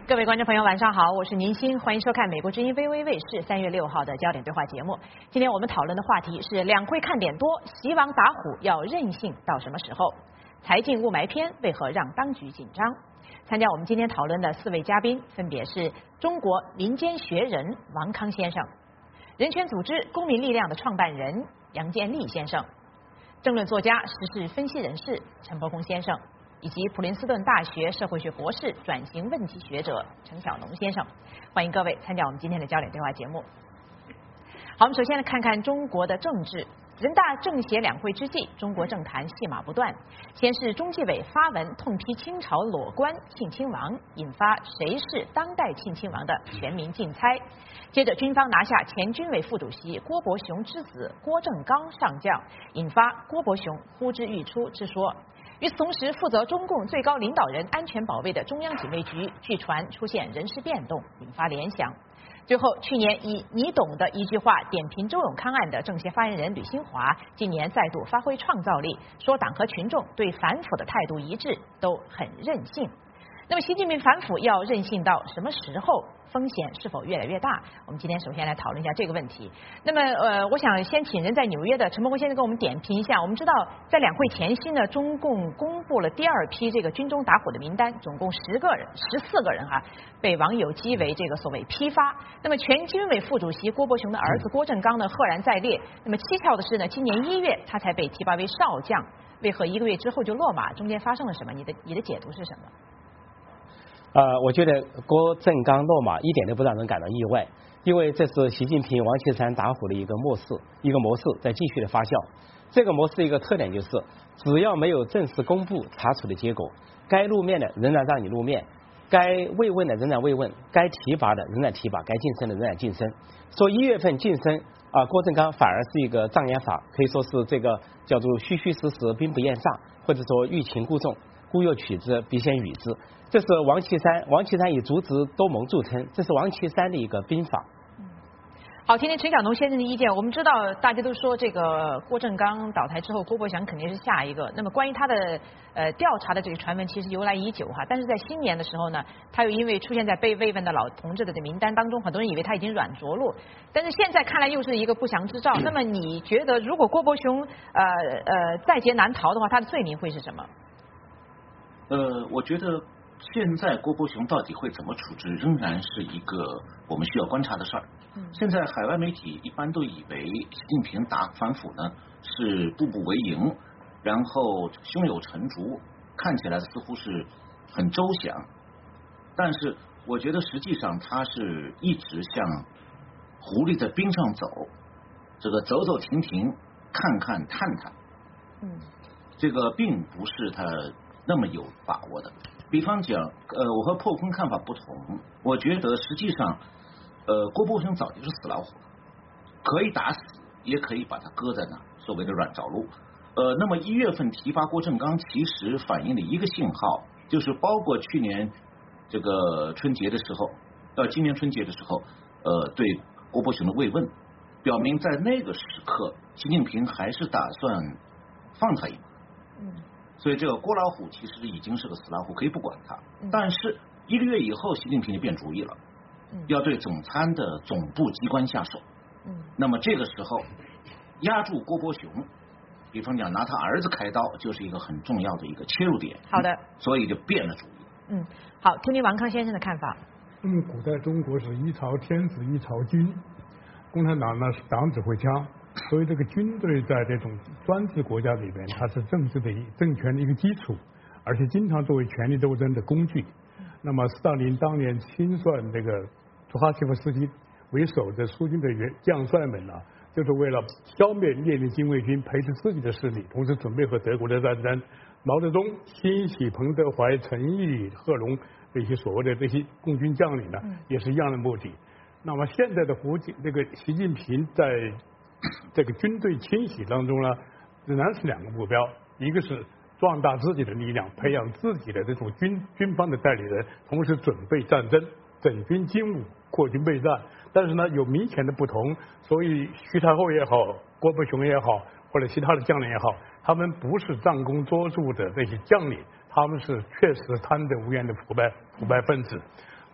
各位观众朋友，晚上好，我是宁鑫，欢迎收看美国之音 VOA 卫视3月6号的焦点对话节目。今天我们讨论的话题是两会看点多，习王打虎要任性到什么时候？财经雾霾篇为何让当局紧张？参加我们今天讨论的4位嘉宾分别是中国民间学人王康先生、人权组织公民力量的创办人杨建立先生、政论作家、时事分析人士陈伯公先生，以及普林斯顿大学社会学博士、转型问题学者陈小农先生。欢迎各位参加我们今天的焦点对话节目。好，我们首先来看看中国的政治。人大政协两会之际，中国政坛戏码不断。先是中纪委发文痛批清朝裸官庆亲王，引发谁是当代庆亲王的全民竞猜。接着军方拿下前军委副主席郭伯雄之子郭正刚上将，引发郭伯雄呼之欲出之说。与此同时，负责中共最高领导人安全保卫的中央警卫局据传出现人事变动，引发联想。最后，去年以你懂的一句话点评周永康案的政协发言人吕新华，今年再度发挥创造力，说党和群众对反腐的态度一致，都很任性。那么，习近平反腐要任性到什么时候？风险是否越来越大？我们今天首先来讨论一下这个问题。那么，我想先请人在纽约的陈伯公先生给我们点评一下。我们知道，在两会前夕呢，中共公布了第二批这个军中打虎的名单，总共14个人被网友讥为这个所谓批发。那么，前军委副主席郭伯雄的儿子郭正刚呢，赫然在列。那么蹊跷的是呢，今年1月他才被提拔为少将，为何1个月之后就落马？中间发生了什么？你的解读是什么？ 我觉得郭正刚落马一点都不让人感到意外，因为这是习近平、王岐山打虎的一个模式在继续的发酵。这个模式一个特点就是，只要没有正式公布查处的结果，该露面的仍然让你露面，该慰问的仍然慰问，该提拔的仍然提拔，该晋升的仍然晋升。说1月份晋升郭正刚反而是一个障眼法，可以说是这个叫做虚虚实实，兵不厌诈，或者说欲擒故纵，故又取之，必先予之。这是王岐山以足智多谋著称，这是王岐山的一个兵法。 好，听听陈小农先生的意见。我们知道大家都说这个郭正刚倒台之后，郭伯祥肯定是下一个。那么关于他的调查的这个传闻其实由来已久但是在新年的时候呢，他又因为出现在被慰问的老同志的名单当中，很多人以为他已经软着陆，但是现在看来又是一个不祥之兆。那么你觉得如果郭伯雄在劫难逃的话，他的罪名会是什么？ 我觉得现在郭伯雄到底会怎么处置，仍然是一个我们需要观察的事儿。现在海外媒体一般都以为习近平打反腐呢是步步为营，然后胸有成竹，看起来似乎是很周详，但是我觉得实际上他是一直像狐狸在冰上走，这个走走停停，看看探探，这个并不是他那么有把握的。比方讲，我和破空看法不同，我觉得实际上，郭伯雄早就是死老虎了，可以打死，也可以把他搁在那，所谓的软着陆。那么1月份提拔郭正刚，其实反映了一个信号，就是包括去年这个春节的时候，今年春节的时候，对郭伯雄的慰问，表明在那个时刻，习近平还是打算放他一马。所以这个郭老虎其实已经是个死老虎，可以不管他。但是1个月以后，习近平就变主意了，要对总参的总部机关下手。那么这个时候压住郭伯雄，比方讲拿他儿子开刀，就是一个很重要的一个切入点。 好的， 所以就变了主意。 好，听听王康先生的看法。 古代中国是一朝天子一朝君，共产党呢是党指挥枪。所以这个军队在这种专制国家里边，它是政权的一个基础，而且经常作为权力斗争的工具。那么斯大林当年亲率那个朱哈契夫斯基为首的苏军的将帅们就是为了消灭列宁禁卫军，培植自己的势力，同时准备和德国的战争。毛泽东欣喜彭德怀、陈毅、贺龙这些所谓的这些共军将领呢，也是一样的目的。那么现在的这个习近平在这个军队清洗当中呢，仍然是2个目标，一个是壮大自己的力量，培养自己的这种军方的代理人，同时准备战争，整军精武，扩军备战。但是呢，有明显的不同，所以徐太后也好，郭伯雄也好，或者其他的将领也好，他们不是战功卓著的这些将领，他们是确实贪得无厌的腐败分子。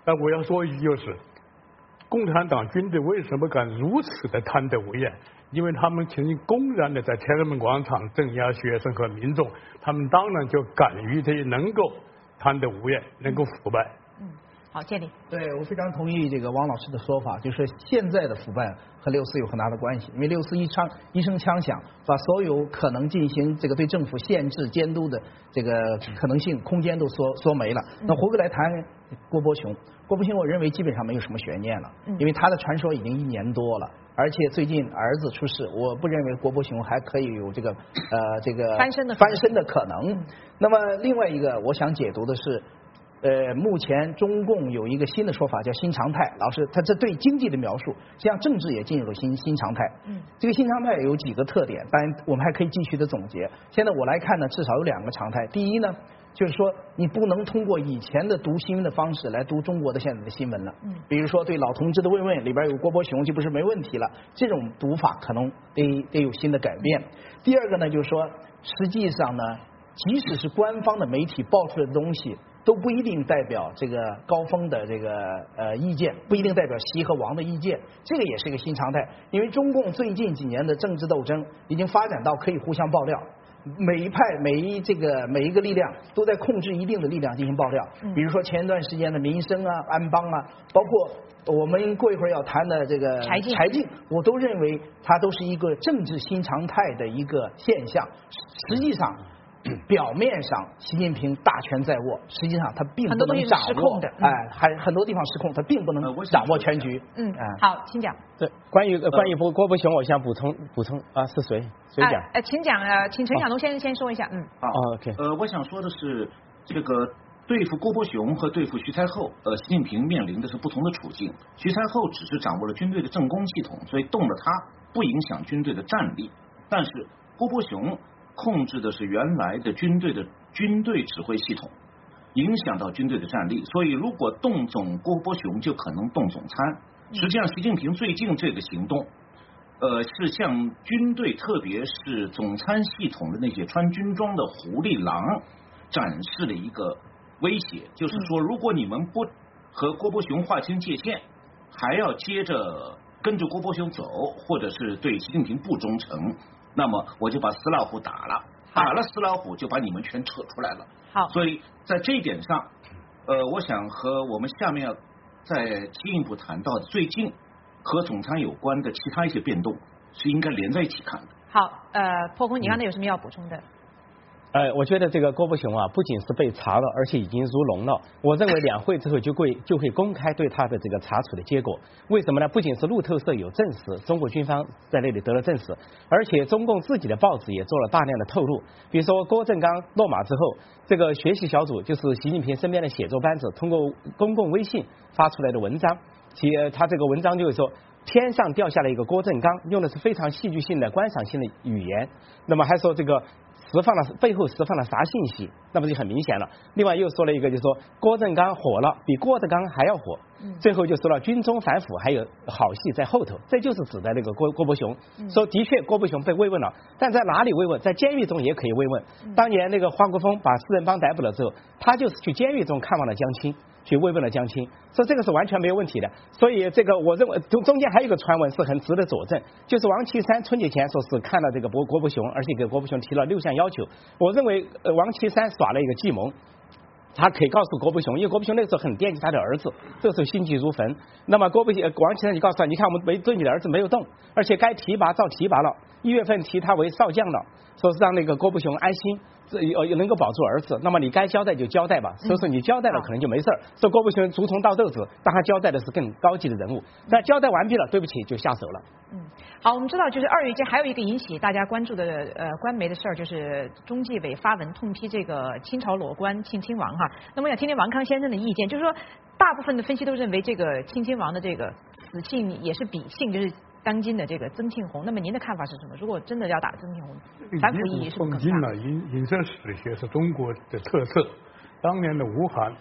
但我要说一句，就是共产党军队为什么敢如此的贪得无厌？因为他们曾经公然的在天安门广场镇压学生和民众，他们当然就敢于这能够贪得无厌，能够腐败。 好，建立。 对，我非常同意这个汪老师的说法，就是现在的腐败和6·4有很大的关系，因为6·4一声枪响，把所有可能进行这个对政府限制监督的这个可能性空间都缩没了。那回过来谈郭伯雄，我认为基本上没有什么悬念了，因为他的传说已经1年多了。而且最近儿子出事，我不认为郭伯雄还可以有这个翻身的可能。那么另外一个我想解读的是，目前中共有一个新的说法叫新常态，老师他这对经济的描述，实际上政治也进入了新常态。这个新常态有几个特点，当然我们还可以继续的总结。现在我来看呢，至少有2个常态。第一呢，就是说你不能通过以前的读新闻的方式来读中国的现在的新闻了。比如说对老同志的慰问里边有郭伯雄就不是没问题了，这种读法可能得有新的改变。第二个呢，就是说实际上呢，即使是官方的媒体报出来的东西，都不一定代表这个高峰的这个意见，不一定代表习和王的意见，这个也是一个新常态。因为中共最近几年的政治斗争已经发展到可以互相爆料，每一派每一个力量都在控制一定的力量进行爆料。比如说前一段时间的民生啊、安邦啊，包括我们过一会儿要谈的这个柴静，我都认为它都是一个政治新常态的一个现象。实际上表面上习近平大权在握，实际上他并不能掌握的，还很多地方失控，他并不能掌握全局。 好，请讲。 对，关于郭伯雄，我想补充啊，是谁讲？ 请讲，请陈晓东先说一下。 OK。 我想说的是，这个对付郭伯雄和对付徐才厚，习近平面临的是不同的处境。徐才厚只是掌握了军队的政工系统，所以动了他不影响军队的战力，但是郭伯雄控制的是原来的军队指挥系统，影响到军队的战力，所以如果动总郭伯雄，就可能动总参。实际上，习近平最近这个行动，是向军队，特别是总参系统的那些穿军装的狐狸狼，展示了一个威胁，就是说，如果你们不和郭伯雄划清界限，还要接着跟着郭伯雄走，或者是对习近平不忠诚，那么我就把死老虎打了死老虎，就把你们全扯出来了。 好， 所以在这一点上，我想和我们下面要再进一步谈到的最近和总参有关的其他一些变动，是应该连在一起看的。 好，破空，你刚才有什么要补充的？ 我觉得这个郭伯雄啊，不仅是被查了，而且已经入笼了。我认为两会之后就会公开对他的这个查处的结果。为什么呢？不仅是路透社有证实，中国军方在那里得了证实，而且中共自己的报纸也做了大量的透露。比如说郭正刚落马之后，这个学习小组就是习近平身边的写作班子，通过公共微信发出来的文章，他这个文章就是说，天上掉下来一个郭正刚，用的是非常戏剧性的观赏性的语言。那么还说这个背后释放了啥信息，那么就很明显了。另外又说了一个，就是说郭正刚火了，比郭德纲还要火。最后就说了军中反腐还有好戏在后头，这就是指的那个郭伯雄。说的确郭伯雄被慰问了，但在哪里慰问？在监狱中也可以慰问。当年那个华国锋把四人帮逮捕了之后，他就是去监狱中看望了江青，去慰问了江青，所以这个是完全没有问题的。所以这个我认为中间还有一个传闻是很值得佐证，就是王岐山春节前说是看了这个郭伯雄，而且给郭伯雄提了6项要求。我认为王岐山耍了一个计谋，他可以告诉郭伯雄，因为郭伯雄那时候很惦记他的儿子，这时候心急如焚。那么王岐山就告诉他，你看我们对你的儿子没有动，而且该提拔照提拔了，1月份提他为少将了，说是让那个郭伯雄安心。能够保住儿子，那么你该交代就交代吧。所以说你交代了可能就没事儿。说郭伯雄逐从到豆子，但他交代的是更高级的人物。那交代完毕了，对不起就下手了。 好，我们知道就是2月间还有一个引起大家关注的官媒的事儿，就是中纪委发文痛批这个清朝裸官庆亲王哈。那么我想听听王康先生的意见，就是说大部分的分析都认为这个庆亲王的这个死姓也是笔姓，就是当今的这个曾庆红。那么您的看法是什么？如果真的要打曾庆红，反腐意义是不是更大？ 影射史学是中国的特色。当年的吴晗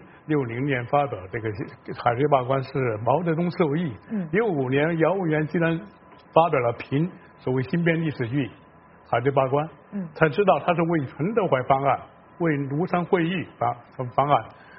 60年发表这个海瑞罢官是毛泽东授意，65年姚文元竟然发表了评所谓新编历史剧海瑞罢官，才知道他是为陈德怀方案，为庐山会议方案。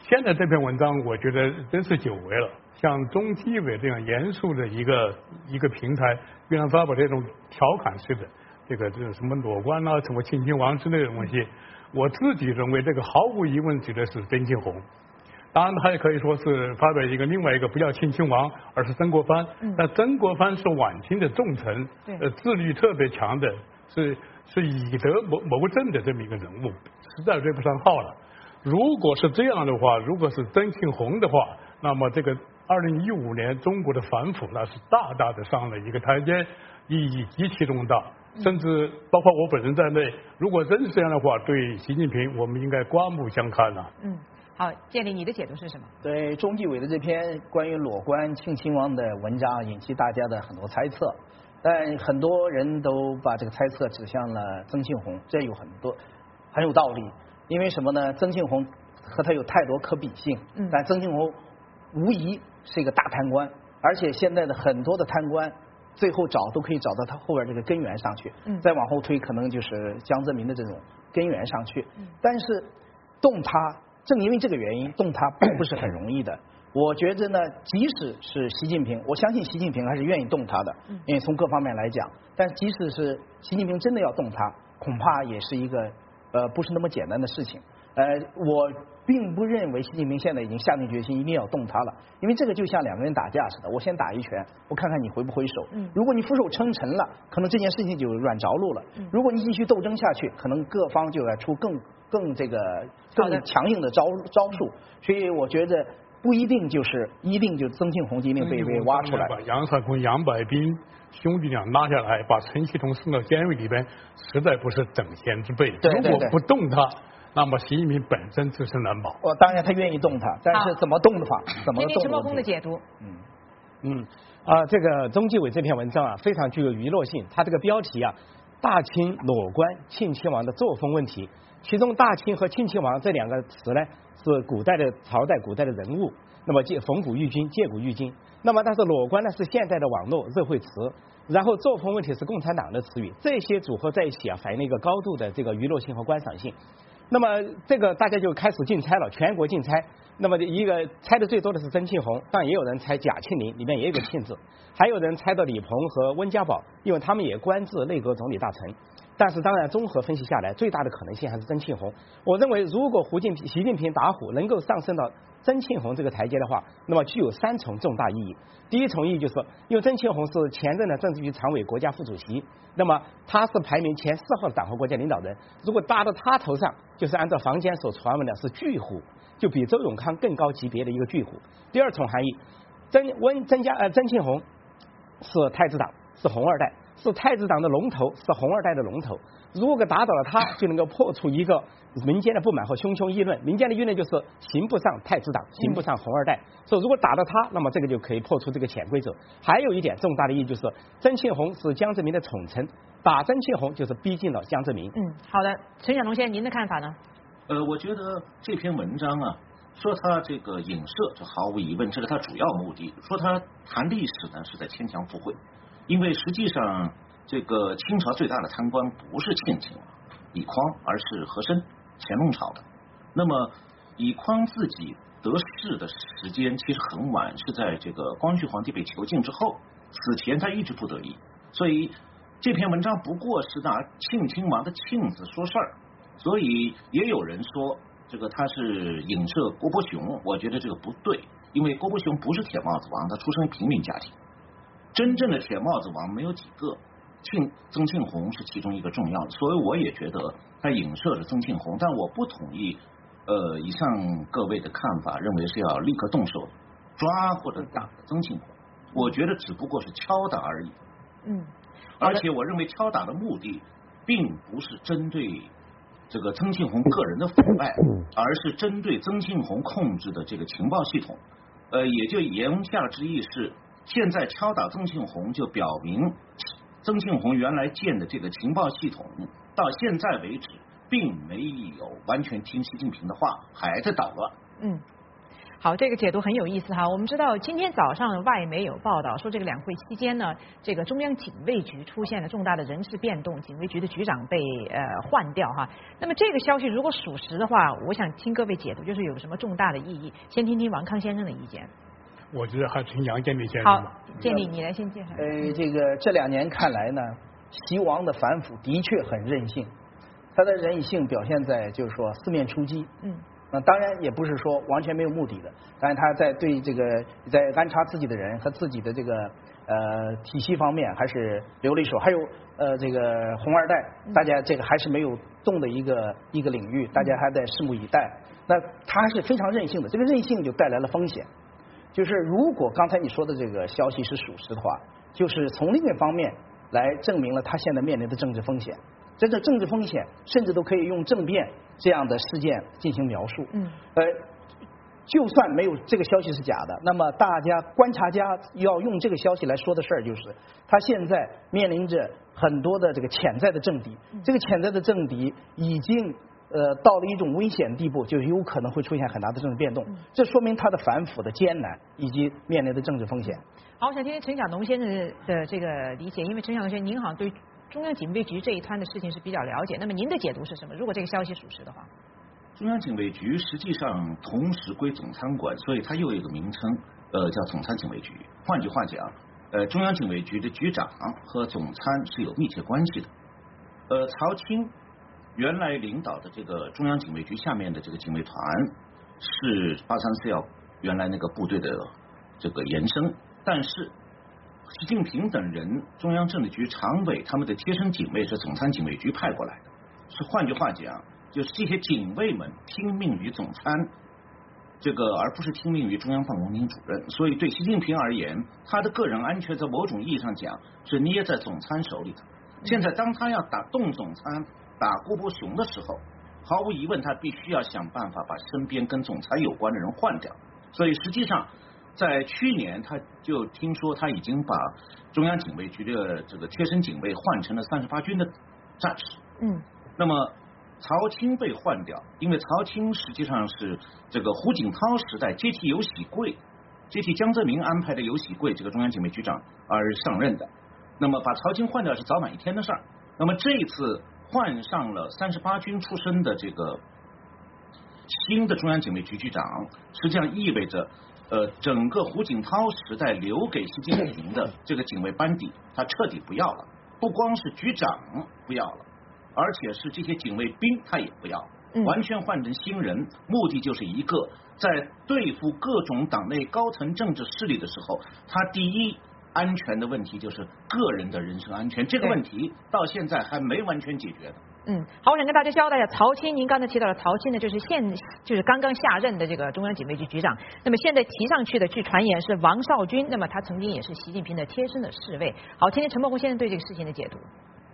现在这篇文章我觉得真是久违了，像中纪委这样严肃的一个平台，居然发表这种调侃式的这种什么裸官啊、什么亲亲王之类的东西，我自己认为这个毫无疑问指的是曾庆红。当然，他也可以说是发表另外一个不叫亲亲王，而是曾国藩。但曾国藩是晚清的重臣，自律特别强的，是以德谋政的这么一个人物，实在对不上号了。如果是这样的话，如果是曾庆红的话，那么这个2015年中国的反腐那是大大的上了一个台阶，意义极其重大。甚至包括我本人在内，如果真是这样的话，对习近平我们应该刮目相看了。 好，建立你的解读是什么？ 对中纪委的这篇关于裸官庆亲王的文章引起大家的很多猜测，但很多人都把这个猜测指向了曾庆红，这很有道理。因为什么呢？曾庆红和他有太多可比性，但曾庆红无疑是一个大贪官，而且现在的很多的贪官最后都可以找到他后边这个根源上去，再往后推可能就是江泽民的这种根源上去，但是动他。正因为这个原因，动他并不是很容易的。我觉得呢，即使是习近平，我相信习近平还是愿意动他的，因为从各方面来讲。但即使是习近平真的要动他，恐怕也是一个不是那么简单的事情。我并不认为习近平现在已经下定决心一定要动他了，因为这个就像两个人打架似的，我先打一拳，我看看你回不回手。如果你俯首称臣了，可能这件事情就软着陆了。如果你继续斗争下去，可能各方就要出更强硬的招数。所以我觉得不一定就曾庆红一定被挖出来。 把杨少坤、杨百斌兄弟俩拉下来，把陈锡同送到监狱里边，实在不是等闲之辈。如果不动他，那么习近平本身自身难保。 当然他愿意动他，但是怎么动的法，怎么动？ 陈茂公的解读。 这个中纪委这篇文章啊，非常具有娱乐性。它这个标题啊，大清裸官庆亲王的作风问题。其中大清和庆亲王这两个词呢，是古代的朝代、古代的人物，那么逢古喻今、借古喻今。那么但是裸官呢是现代的网络热会词，然后作风问题是共产党的词语，这些组合在一起啊，反映了一个高度的这个娱乐性和观赏性。那么这个大家就开始竞猜了，全国竞猜。那么一个猜的最多的是曾庆红，当然也有人猜贾庆林，里面也有个庆字，还有人猜到李鹏和温家宝，因为他们也官至内阁总理大臣。但是当然综合分析下来，最大的可能性还是曾庆红。我认为如果习近平打虎能够上升到曾庆红这个台阶的话，那么具有3重重大意义。第一重意义就是因为曾庆红是前任的政治局常委、国家副主席，那么他是排名前4号的党和国家领导人，如果搭到他头上，就是按照坊间所传闻的是巨虎，就比周永康更高级别的一个巨虎。第二重含义，曾庆红是太子党，是红二代，是太子党的龙头，是红二代的龙头。如果打倒了他，就能够破除一个民间的不满和汹汹议论。民间的议论就是行不上太子党，行不上红二代。所以如果打到他，那么这个就可以破除这个潜规则。还有一点重大的意义就是，曾庆红是江泽民的宠臣，打曾庆红就是逼近了江泽民。 好的，陈晓龙先生，您的看法呢？ 我觉得这篇文章啊，说他这个影射，这毫无疑问这是他主要目的。说他谈历史呢，是在牵强附会，因为实际上这个清朝最大的贪官不是庆亲王李匡，而是和珅，乾隆朝的。那么李匡自己得势的时间其实很晚，是在这个光绪皇帝被囚禁之后，此前他一直不得意。所以这篇文章不过是拿庆亲王的庆字说事儿，所以也有人说这个他是影射郭伯雄，我觉得这个不对，因为郭伯雄不是铁帽子王，他出生平民家庭，真正的铁帽子王没有几个，曾庆红是其中一个重要的，所以我也觉得他影射着曾庆红，但我不同意以上各位的看法，认为是要立刻动手抓或者打曾庆红，我觉得只不过是敲打而已。而且我认为敲打的目的并不是针对这个曾庆红个人的腐败，而是针对曾庆红控制的这个情报系统。也就言下之意是，现在敲打曾庆红，就表明曾庆红原来建的这个情报系统，到现在为止并没有完全听习近平的话，还在捣乱。 好，这个解读很有意思哈。我们知道今天早上外媒有报道说，这个两会期间呢，这个中央警卫局出现了重大的人事变动，警卫局的局长被换掉哈。那么这个消息如果属实的话，我想听各位解读，就是有什么重大的意义？先听听王康先生的意见。 我觉得还听杨建立先生吧。 好，建立你来先介绍。 这个这2年看来呢，习王的反腐的确很任性，他的任性表现在就是说四面出击。当然也不是说完全没有目的的，但是他在对这个在安插自己的人和自己的这个体系方面还是留了一手，还有这个红二代，大家这个还是没有动的一个领域，大家还在拭目以待。那他是非常任性的，这个任性就带来了风险，就是如果刚才你说的这个消息是属实的话，就是从另一方面来证明了他现在面临的政治风险。这个政治风险甚至都可以用政变这样的事件进行描述。就算没有这个消息是假的，那么大家观察家要用这个消息来说的事儿，就是他现在面临着很多的这个潜在的政敌，这个潜在的政敌已经到了一种危险地步，就有可能会出现很大的政治变动。这说明他的反腐的艰难以及面临的政治风险。 好，我想听听陈晓农先生的这个理解，因为陈晓农先生您好像对中央警卫局这一摊的事情是比较了解，那么您的解读是什么？如果这个消息属实的话， 中央警卫局实际上同时归总参管，所以它又有一个名称，叫总参警卫局。换句话讲，中央警卫局的局长和总参是有密切关系的。曹青原来领导的这个中央警卫局下面的这个警卫团是834原来那个部队的这个延伸，但是习近平等人中央政治局常委他们的贴身警卫是总参警卫局派过来的，是换句话讲，就是这些警卫们听命于总参，这个而不是听命于中央办公厅主任。所以对习近平而言，他的个人安全在某种意义上讲是捏在总参手里的。现在当他要打动总参打郭伯雄的时候，毫无疑问他必须要想办法把身边跟总参有关的人换掉。所以实际上在去年他就听说他已经把中央警卫局的这个贴身警卫换成了38军的战士。那么曹青被换掉，因为曹青实际上是这个胡锦涛时代接替江泽民安排的游喜贵这个中央警卫局长而上任的。那么把曹青换掉是早晚一天的事儿。那么这一次换上了38军出身的这个新的中央警卫局局长，实际上意味着整个胡锦涛时代留给习近平的这个警卫班底，他彻底不要了。不光是局长不要了，而且是这些警卫兵他也不要，完全换成新人，目的就是一个，在对付各种党内高层政治势力的时候，他第一安全的问题就是个人的人身安全，这个问题到现在还没完全解决的。 好，我想跟大家交代一下，曹青，您刚才提到了曹青呢，就是刚刚下任的这个中央警卫局局长。那么现在提上去的，据传言是王少军，那么他曾经也是习近平的贴身的侍卫。好，听听陈伯宏先生对这个事情的解读。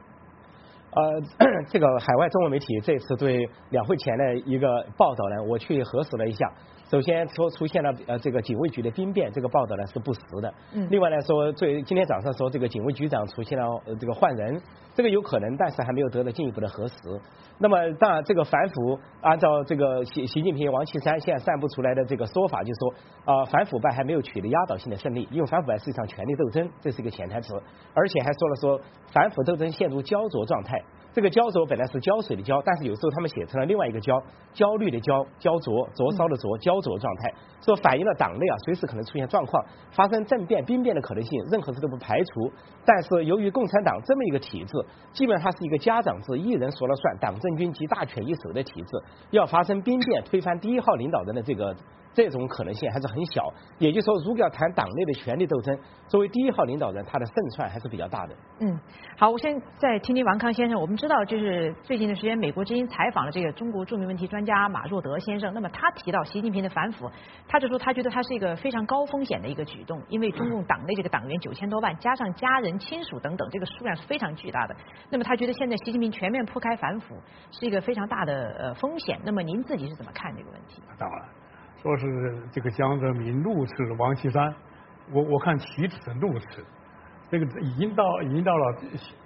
这个海外中文媒体这次对两会前的一个报道呢，我去核实了一下。首先说出现了这个警卫局的兵变，这个报道呢是不实的。另外来说，今天早上说这个警卫局长出现了这个换人，这个有可能，但是还没有得到进一步的核实。那么当然，这个反腐按照这个习近平、王岐山现在散布出来的这个说法，就是说反腐败还没有取得压倒性的胜利，因为反腐败是一场权力斗争，这是一个潜台词，而且还说反腐斗争陷入焦灼状态。这个焦灼本来是胶水的胶，但是有时候他们写成了另外一个焦虑的焦灼烧的灼焦灼状态，说反映了党内随时可能出现状况，发生政变兵变的可能性，任何事都不排除。但是由于共产党这么一个体制，基本上是一个家长制，一人说了算，党政军集大权一手的体制，要发生兵变推翻第一号领导人的这种可能性还是很小。也就是说，如果要谈党内的权力斗争，作为第一号领导人，他的胜算还是比较大的。 好，我现在再听听王康先生。我们知道，就是最近的时间，美国之音采访了这个中国著名问题专家马若德先生。那么他提到习近平的反腐，他就说他觉得他是一个非常高风险的一个举动，因为中共党内这个党员9000多万，加上家人亲属等等，这个数量是非常巨大的。那么他觉得现在习近平全面铺开反腐是一个非常大的风险。那么您自己是怎么看这个问题？ 当然，说是这个江泽民怒斥王岐山，我看岂止是怒斥，这个已经到了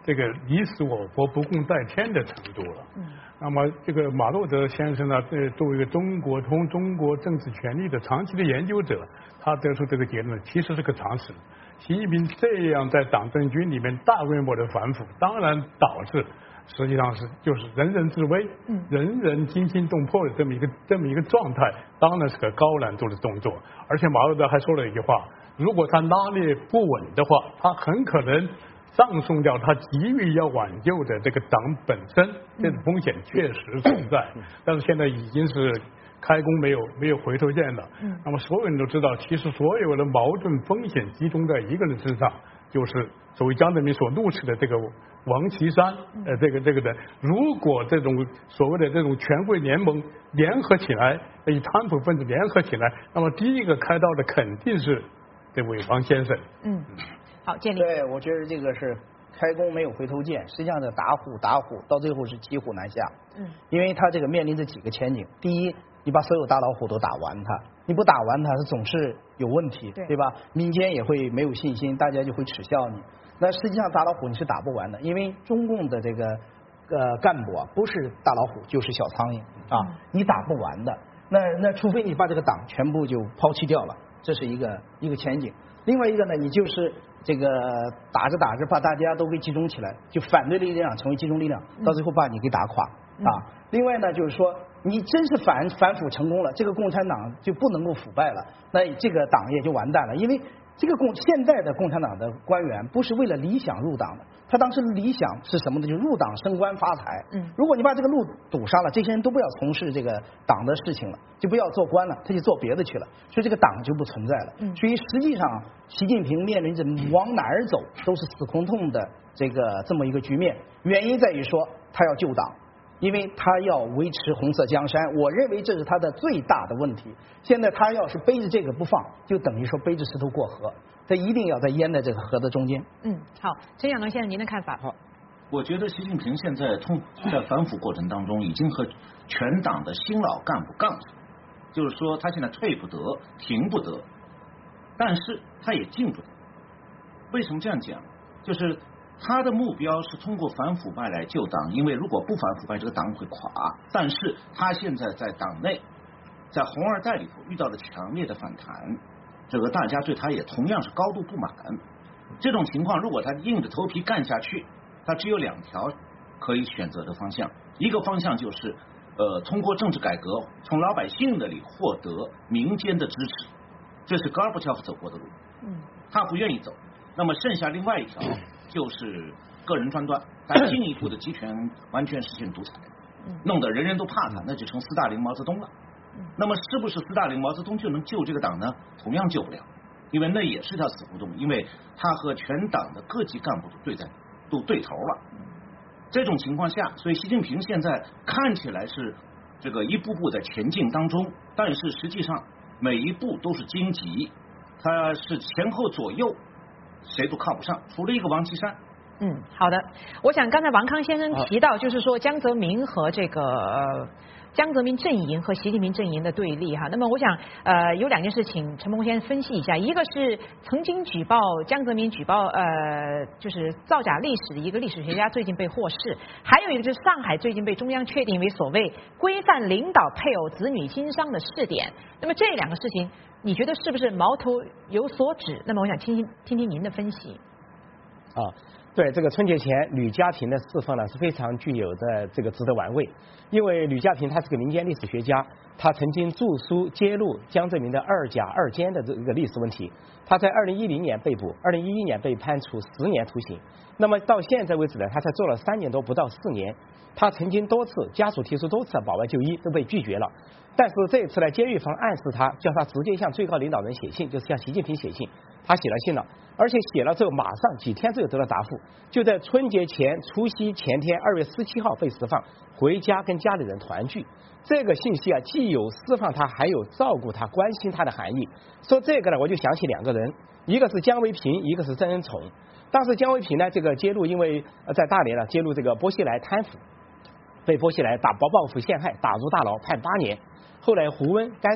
这个你死我活不共戴天的程度了。那么这个马洛德先生呢，作为一个中国政治权力的长期的研究者，他得出这个结论其实是个常识。习近平这样在党政军里面大规模的反腐，当然导致实际上就是人人自危，人人惊心动魄的这么一个状态，当然是个高难度的动作。而且马洛德还说了一句话，如果他拉捏不稳的话，他很可能葬送掉他急于要挽救的这个党本身，这种风险确实存在。但是现在已经是开弓没有回头箭了。那么所有人都知道，其实所有的矛盾风险集中在一个人身上，就是所谓江泽民所怒斥的这个王岐山，这个人。如果这种所谓的这种权贵联盟联合起来，以贪腐分子联合起来，那么第一个开刀的肯定是这位王先生。 好，建立。 对，我觉得这个是开弓没有回头箭，实际上的打虎到最后是骑虎难下。因为他这个面临着几个前景，第一，你把所有大老虎都打完它，你不打完它，它总是有问题，对吧？民间也会没有信心，大家就会耻笑你。那实际上大老虎你是打不完的，因为中共的这个干部啊，不是大老虎就是小苍蝇啊，你打不完的。那除非你把这个党全部就抛弃掉了，这是一个前景。另外一个呢，你就是这个打着把大家都给集中起来，就反对力量成为集中力量，到最后把你给打垮啊。另外呢，就是说你真是反腐成功了，这个共产党就不能够腐败了，那这个党也就完蛋了。因为这个现在的共产党的官员不是为了理想入党的，他当时理想是什么呢？就是入党升官发财。如果你把这个路堵上了，这些人都不要从事这个党的事情了，就不要做官了，他就做别的去了，所以这个党就不存在了。所以实际上，习近平面临着往哪儿走都是死空痛的这么一个局面。原因在于说他要救党，因为他要维持红色江山，我认为这是他的最大的问题。现在他要是背着这个不放，就等于说背着石头过河，他一定要在淹在这个河的中间。 好，陈晓农先生，您的看法？ 好，我觉得习近平现在在反腐过程当中，已经和全党的新老干部杠上，就是说他现在退不得，停不得，但是他也进不得。为什么这样讲？就是他的目标是通过反腐败来救党，因为如果不反腐败，这个党会垮。但是他现在在党内，在红二代里头遇到了强烈的反弹，这个大家对他也同样是高度不满。这种情况，如果他硬着头皮干下去，他只有两条可以选择的方向。一个方向就是通过政治改革，从老百姓那里获得民间的支持，这是戈尔巴乔夫走过的路，他不愿意走。那么剩下另外一条就是个人专断，他进一步的集权完全实现独裁，弄得人人都怕他，那就成斯大林毛泽东了。那么是不是斯大林毛泽东就能救这个党呢？同样救不了，因为那也是条死胡同，因为他和全党的各级干部都对头了。这种情况下，所以习近平现在看起来是这个一步步在前进当中，但是实际上每一步都是荆棘，他是前后左右谁都靠不上，除了一个王岐山。 好的，我想刚才王康先生提到，就是说江泽民和这个江泽民阵营和习近平阵营的对立哈。那么我想有两件事情，陈鹏先生分析一下。一个是曾经举报江泽民就是造假历史的一个历史学家最近被获释，还有一个就是上海最近被中央确定为所谓规范领导配偶子女经商的试点。那么这两个事情，你觉得是不是矛头有所指？那么我想听听您的分析。 对，这个春节前吕家平的释放呢是非常具有的这个值得玩味，因为吕家平他是个民间历史学家，他曾经著书揭露江泽民的二假二奸的这个历史问题。他在2010年被捕，2011年被判处10年徒刑。那么到现在为止呢，他才做了3年多不到4年。他曾经多次家属提出多次保外就医都被拒绝了，但是这一次呢，监狱方暗示他，叫他直接向最高领导人写信，就是向习近平写信。他写了信了，而且写了之后马上几天之后得到答复，就在春节前除夕前天2月17号被释放，回家跟家里人团聚。这个信息啊，既有释放他，还有照顾他、关心他的含义。说这个呢，我就想起2个人，一个是姜维平，一个是曾恩宠。当时姜维平呢，这个揭露，因为在大连呢揭露这个薄熙来贪腐，被薄熙来报复陷害，打入大牢，判8年。后来胡温干涉，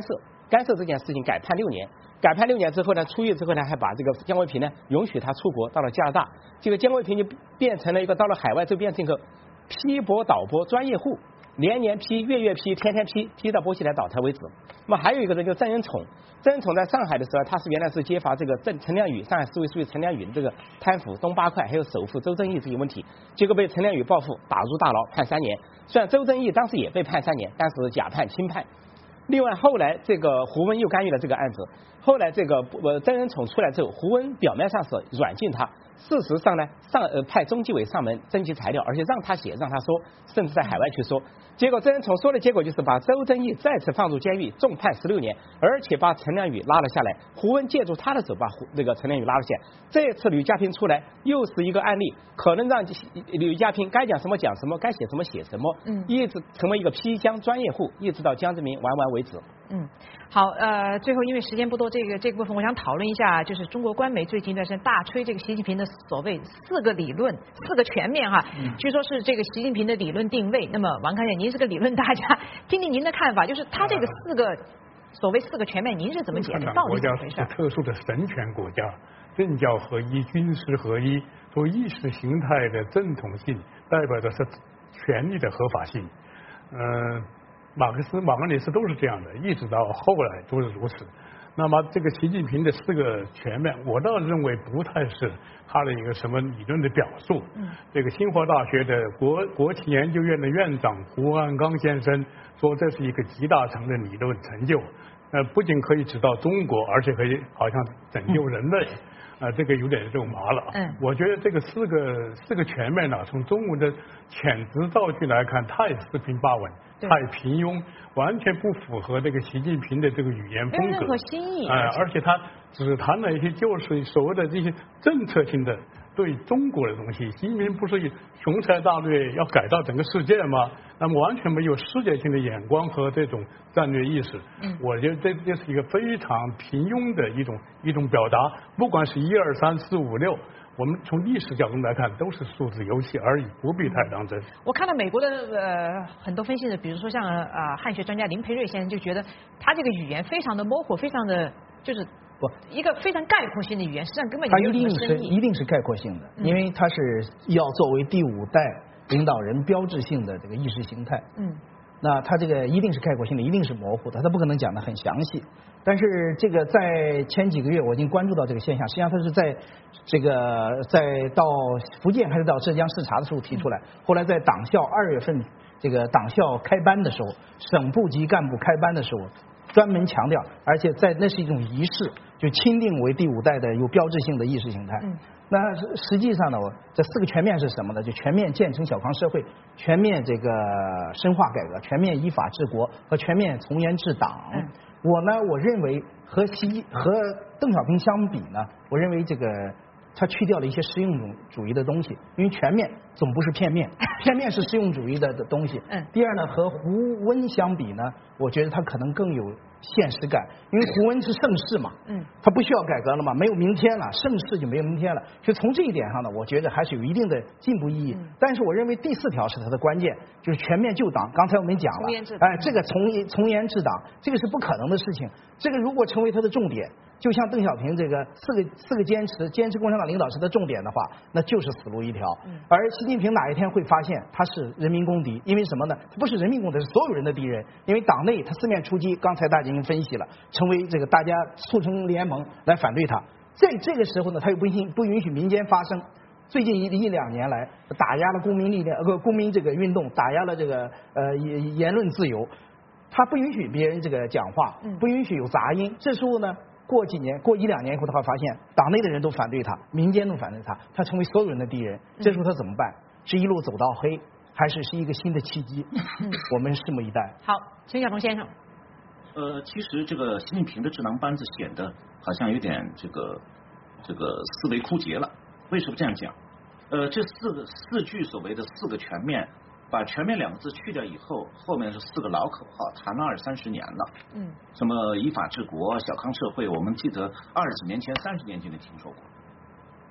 干涉这件事情改判6年，改判6年之后呢，出狱之后呢，还把这个江伟平呢允许他出国到了加拿大，这个江伟平就变成了一个到了海外就变成一个批驳导播专业户，年年批、月批、天天批，批到波西来倒台为止。那么还有一个人就是郑恩宠，郑恩宠在上海的时候，他是原来是揭发这个陈良宇，上海市委书记陈良宇的这个贪腐东8块，还有首富周正义这些问题，结果被陈良宇报复，打入大牢，判3年。虽然周正义当时也被判3年，但是假判轻判。另外后来这个胡温又干预了这个案子，后来这个郑恩宠出来之后，胡温表面上是软禁他，事实上呢派中纪委上门征集材料，而且让他写让他说，甚至在海外去说。结果郑恩宠说的结果就是把周正义再次放入监狱，重判16年，而且把陈良宇拉了下来。胡温借助他的手把那个陈良宇拉了下来。这次吕家平出来又是一个案例，可能让吕家平该讲什么讲什么，该写什么写什么，一直成为一个批江专业户，一直到江泽民玩完为止。 好，最后因为时间不多，这个部分我想讨论一下，就是中国官媒最近一段时间大吹这个习近平的所谓4个理论，4个全面哈，据说是这个习近平的理论定位。那么王康健，您是个理论大家，听听您的看法，就是他这个所谓4个全面，您是怎么解释？到底怎么回事？ 国家是特殊的神权国家，政教合一、军事合一，作为意识形态的正统性，代表的是权力的合法性。马格里斯都是这样的，一直到后来都是如此。那么这个习近平的4个全面，我倒认为不太是他的一个什么理论的表述。这个清华大学的国情研究院的院长胡汉刚先生说，这是一个集大成的理论成就。不仅可以指导中国，而且可以好像拯救人类。这个有点肉麻了。我觉得这个四个全面呢，从中文的遣词造句来看，太四平八稳，太平庸，完全不符合这个习近平的这个语言风格， 没有任何新意。 而且他只谈了一些就是所谓的这些政策性的对中国的东西。习近平不是雄才大略要改造整个世界吗？那么完全没有世界性的眼光和这种战略意识。我觉得这是一个非常平庸的一种表达。不管是1、2、3、4、5、6，我们从历史角度来看，都是数字游戏而已，不必太当真。 我看到美国的很多分析的，比如说像汉学专家林培瑞先生就觉得他这个语言非常的模糊，非常的就是一个非常概括性的语言，实际上根本就没有什么深意。 一定是概括性的，因为它是要作为第5代领导人标志性的这个意识形态。那它这个一定是概括性的，一定是模糊的，它不可能讲得很详细。但是这个在前几个月我已经关注到这个现象，实际上它是在到福建还是到浙江视察的时候提出来，后来在党校2月份这个党校开班的时候，省部级干部开班的时候专门强调，而且那是一种仪式，就钦定为第5代的有标志性的意识形态。那实际上呢，这4个全面是什么呢？就全面建成小康社会，全面这个深化改革，全面依法治国和全面从严治党。我认为和邓小平相比呢，我认为这个他去掉了一些实用主义的东西，因为全面总不是片面，片面是实用主义的东西。第二呢，和胡温相比呢，我觉得他可能更有现实感，因为胡温是盛世嘛，他不需要改革了嘛，没有明天了，盛世就没有明天了。所以从这一点上呢，我觉得还是有一定的进步意义。但是我认为第4条是它的关键，就是全面救党。刚才我们讲了，这个从严治党，这个是不可能的事情。这个如果成为它的重点，就像邓小平这个四个坚持共产党领导是的重点的话，那就是死路一条。而习近平哪一天会发现他是人民公敌？因为什么呢？他不是人民公敌，是所有人的敌人。因为党内他4面出击，刚才大家已经分析了，成为这个大家促成联盟来反对他。在这个时候呢，他又不允许民间发声。最近1、2年来，打压了公民这个运动，打压了这个言论自由。他不允许别人这个讲话，不允许有杂音。这时候呢，过1、2年以后，他会发现党内的人都反对他，民间都反对他，他成为所有人的敌人。这时候他怎么办？是一路走到黑，还是一个新的契机？我们拭目以待。 好，陈晓东先生。 其实这个习近平的智囊班子显得好像有点这个思维枯竭了。为什么这样讲？这四句所谓的4个全面。把全面2个字去掉以后，后面是4个老口号，谈了20、30年了。什么依法治国、小康社会，我们记得20几年前、30年前就听说过。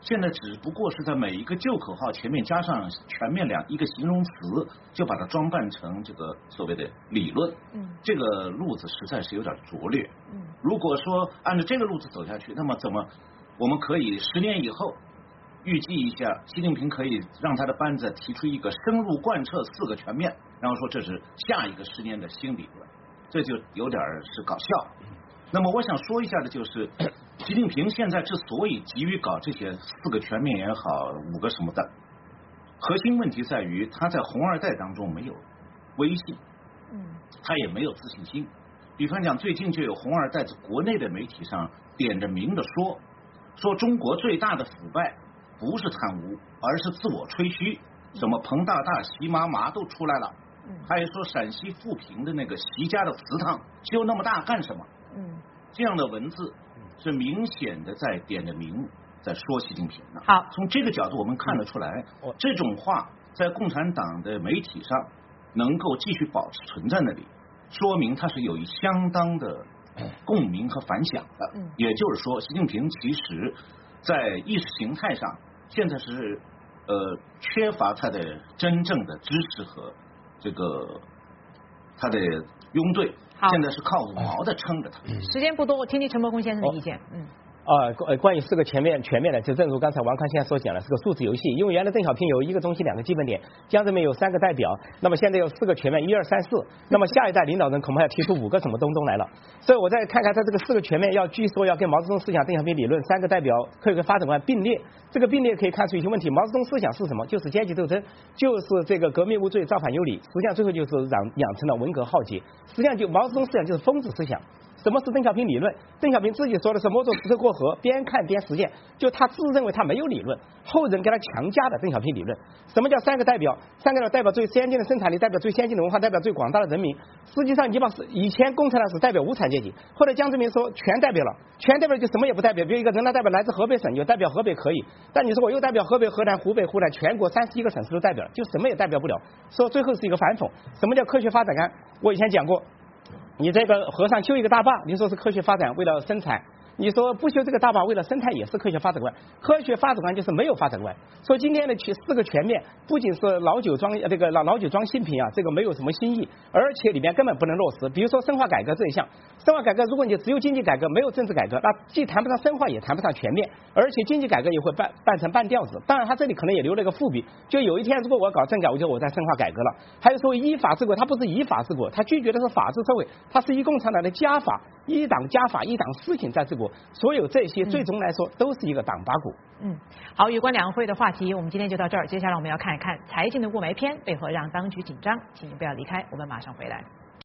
现在只不过是在每一个旧口号前面加上全面一个形容词，就把它装扮成这个所谓的理论。这个路子实在是有点拙劣。如果说按照这个路子走下去，那么我们可以10年以后预计一下，习近平可以让他的班子提出一个深入贯彻4个全面，然后说这是下一个10年的新理论，这就有点是搞笑。那么我想说一下的就是，习近平现在之所以急于搞这些4个全面也好，5个什么的，核心问题在于他在红二代当中没有威信，他也没有自信心。比方讲，最近就有红二代在国内的媒体上点着名的说中国最大的腐败不是贪污，而是自我吹嘘，什么彭大大、习妈妈都出来了，还有说陕西富平的那个习家的祠堂修那么大干什么？这样的文字是明显的在点着名在说习近平的。 好， 从这个角度我们看得出来，这种话在共产党的媒体上能够继续保持存在那里，说明它是有相当的共鸣和反响的。也就是说，习近平其实在意识形态上现在是缺乏他的真正的支持和这个他的拥趸，现在是靠5毛的撑着他。 时间不多，我听听陈伯公先生的意见。 关于4个全面的，就正如刚才王康先生所讲的，是个数字游戏。因为原来邓小平有1个中心2个基本点，江泽民有3个代表，那么现在有4个全面，1、2、3、4，那么下一代领导人恐怕要提出5个什么东东来了。所以我再看看他这个4个全面据说要跟毛泽东思想、邓小平理论3个代表科学发展观并列。这个并列可以看出一些问题。毛泽东思想是什么？就是阶级斗争，就是这个革命无罪，造反有理。实际上最后就是养成了文革浩劫。实际上就毛泽东思想就是疯子思想。什么是邓小平理论？邓小平自己说的是摸着石头过河，边看边实践，就他自认为他没有理论，后人给他强加的邓小平理论。什么叫3个代表？3个代表最先进的生产力，代表最先进的文化，代表最广大的人民。实际上你把以前共产党是代表无产阶级，后来江泽民说全代表了，全代表就什么也不代表。比如一个人大代表来自河北省，有代表河北可以，但你说我又代表河北、河南、湖北、湖南全国31个省市都代表了，就什么也代表不了。说最后是一个反讽。什么叫科学发展观？我以前讲过。你这个河上修一个大坝，你说是科学发展为了生产，你说不修这个大坝为了生态也是科学发展观。科学发展观就是没有发展观。所以今天的4个全面不仅是老酒庄新品这个没有什么新意，而且里面根本不能落实。比如说深化改革这一项，深化改革如果你只有经济改革没有政治改革，那既谈不上深化也谈不上全面，而且经济改革也会办成半吊子。当然他这里可能也留了一个伏笔，就有一天如果我搞政改，我在深化改革了。还有说依法治国，他不是依法治国，他拒绝的是法治社会，他是以共产党的家法，一党家法一党私刑在治国。所有这些最终来说都是一个党八股。 好，有关两会的话题我们今天就到这儿，接下来我们要看一看财经的雾霾篇为何让当局紧张，请您不要离开，我们马上回来。